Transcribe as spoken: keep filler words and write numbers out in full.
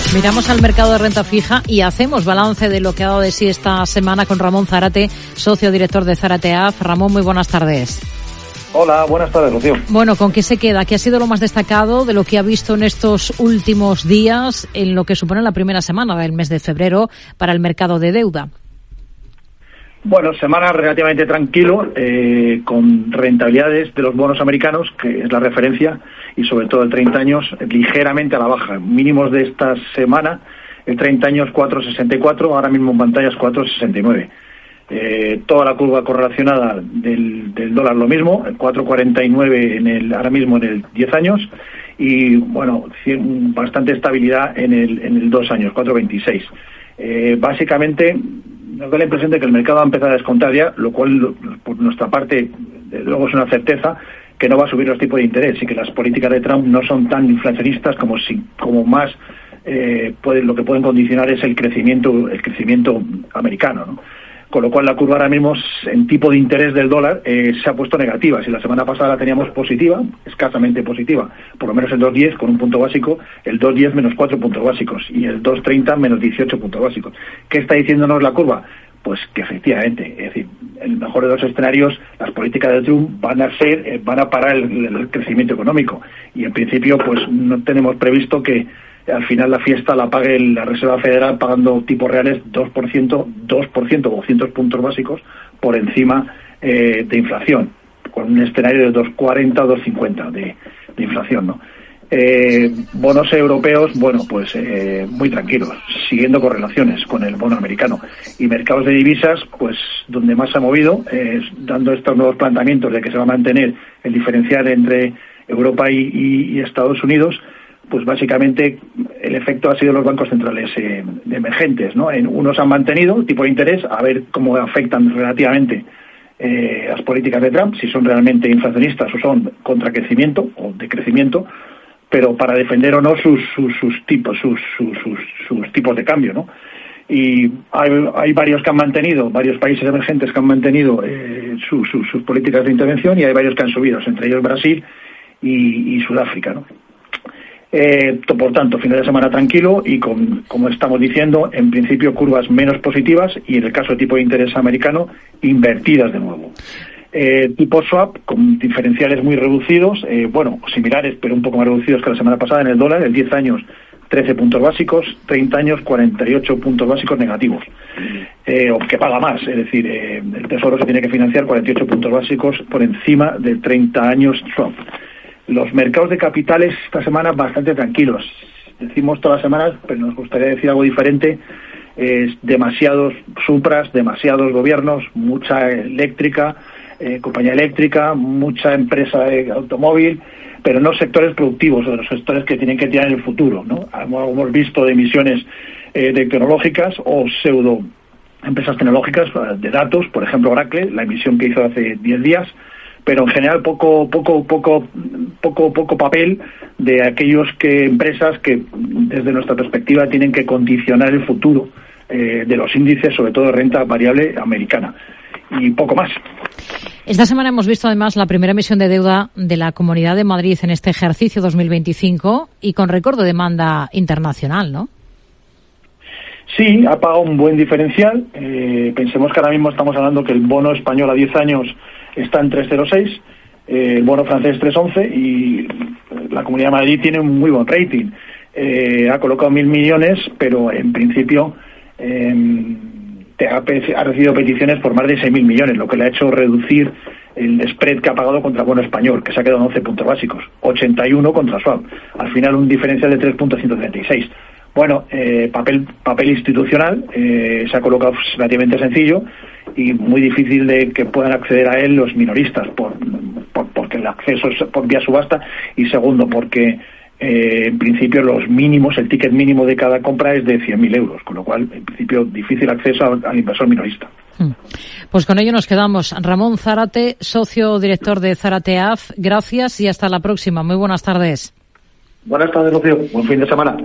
Miramos al mercado de renta fija y hacemos balance de lo que ha dado de sí esta semana con Ramón Zárate, socio director de Zárate A F. Ramón, muy buenas tardes. Hola, buenas tardes, Rocío. Bueno, ¿con qué se queda? ¿Qué ha sido lo más destacado de lo que ha visto en estos últimos días en lo que supone la primera semana del mes de febrero para el mercado de deuda? Bueno, semana relativamente tranquilo, eh, con rentabilidades de los bonos americanos, que es la referencia, y sobre todo el treinta años, ligeramente a la baja. Mínimos de esta semana, el treinta años cuatro coma sesenta y cuatro, ahora mismo en pantallas cuatro coma sesenta y nueve. Eh, toda la curva correlacionada del, del dólar lo mismo, el cuatro coma cuarenta y nueve en el, ahora mismo en el diez años, y bueno, bastante estabilidad en el, en el dos años, cuatro coma veintiséis. Eh, básicamente, nos da la impresión de que el mercado va a empezar a descontar ya, lo cual por nuestra parte desde luego es una certeza, que no va a subir los tipos de interés y que las políticas de Trump no son tan inflacionistas como si como más eh, pueden, lo que pueden condicionar es el crecimiento el crecimiento americano, ¿no? Con lo cual la curva ahora mismo en tipo de interés del dólar eh, se ha puesto negativa. Si la semana pasada la teníamos positiva, escasamente positiva, por lo menos el dos coma diez con un punto básico, el dos coma diez menos cuatro puntos básicos y el dos coma treinta menos dieciocho puntos básicos. ¿Qué está diciéndonos la curva? Pues que efectivamente, es decir, en el mejor de los escenarios, las políticas de Trump van a ser, eh, van a parar el, el crecimiento económico y en principio pues no tenemos previsto que al final la fiesta la pague la Reserva Federal pagando tipos reales dos por ciento, dos por ciento, doscientos puntos básicos por encima eh, de inflación, con un escenario de dos coma cuarenta o dos coma cincuenta de, de inflación, ¿no? Eh, bonos europeos, bueno, pues eh, muy tranquilos, siguiendo correlaciones con el bono americano. Y mercados de divisas, pues donde más se ha movido, eh, dando estos nuevos planteamientos de que se va a mantener el diferencial entre Europa y, y, y Estados Unidos, pues básicamente el efecto ha sido los bancos centrales eh, emergentes, ¿no? En unos han mantenido tipo de interés, a ver cómo afectan relativamente eh, las políticas de Trump, si son realmente inflacionistas o son contra crecimiento o de crecimiento, pero para defender o no sus sus, sus tipos sus, sus sus sus tipos de cambio, ¿no? Y hay, hay varios que han mantenido, varios países emergentes que han mantenido eh, su, su, sus políticas de intervención y hay varios que han subido, entre ellos Brasil y, y Sudáfrica, ¿no? Eh, por tanto, fin de semana tranquilo y con, como estamos diciendo, en principio curvas menos positivas y en el caso de tipo de interés americano, invertidas de nuevo. Eh, tipo swap con diferenciales muy reducidos, eh, bueno, similares pero un poco más reducidos que la semana pasada en el dólar, el diez años trece puntos básicos, treinta años cuarenta y ocho puntos básicos negativos, eh, o que paga más, es decir, eh, el Tesoro se tiene que financiar cuarenta y ocho puntos básicos por encima de treinta años swap. Los mercados de capitales esta semana bastante tranquilos, decimos todas las semanas, pero nos gustaría decir algo diferente. Es demasiados supras, demasiados gobiernos, mucha eléctrica, eh, compañía eléctrica, mucha empresa de automóvil, pero no sectores productivos o de los sectores que tienen que tirar en el futuro, ¿no? Hemos visto de emisiones eh, tecnológicas o pseudo empresas tecnológicas de datos, por ejemplo Oracle, la emisión que hizo hace diez días, pero en general poco poco poco poco poco papel de aquellos que empresas que desde nuestra perspectiva tienen que condicionar el futuro eh, de los índices, sobre todo de renta variable americana, y poco más. Esta semana hemos visto además la primera emisión de deuda de la Comunidad de Madrid en este ejercicio dos mil veinticinco y con récord de demanda internacional, ¿no? Sí, ha pagado un buen diferencial. Eh, pensemos que ahora mismo estamos hablando que el bono español a diez años está en tres coma cero seis, eh, el bono francés tres coma once y la Comunidad de Madrid tiene un muy buen rating. Eh, ha colocado mil millones, pero en principio eh, te ha, ha recibido peticiones por más de seis mil millones, lo que le ha hecho reducir el spread que ha pagado contra el bono español, que se ha quedado en once puntos básicos, ochenta y uno contra swap. Al final un diferencial de tres punto ciento treinta y seis. Bueno, eh, papel papel institucional, eh, se ha colocado relativamente sencillo y muy difícil de que puedan acceder a él los minoristas, por, por porque el acceso es por vía subasta y segundo, porque eh, en principio los mínimos, el ticket mínimo de cada compra es de cien mil euros, con lo cual en principio difícil acceso al, al inversor minorista. Pues con ello nos quedamos. Ramón Zárate, socio director de Zárate A F, gracias y hasta la próxima. Muy buenas tardes. Buenas tardes, Rocío. Buen fin de semana.